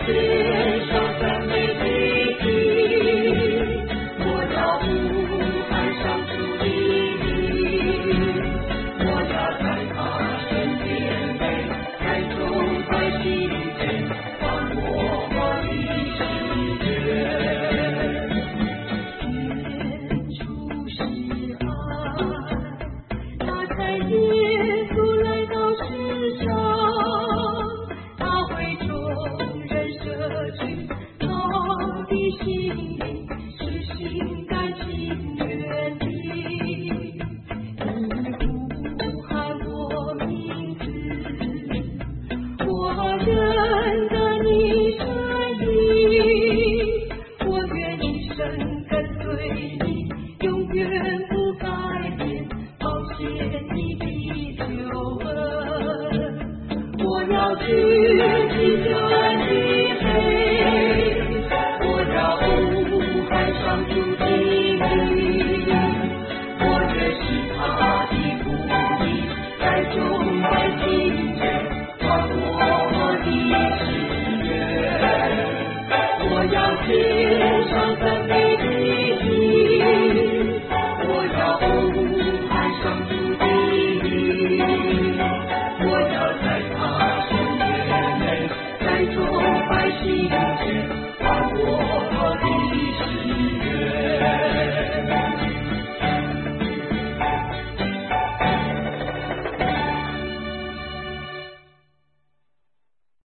献上赞美的祭，我要呼喊上主的名，我要在他身边被在众百姓间放我的喜悦。天主是爱，他在耶稣来到世上，他为众人舍去他的性命，是心甘情愿的。你呼喊我名字，我认得你声音，我愿一生跟随你，永远不改变，保险你的救恩。我要举起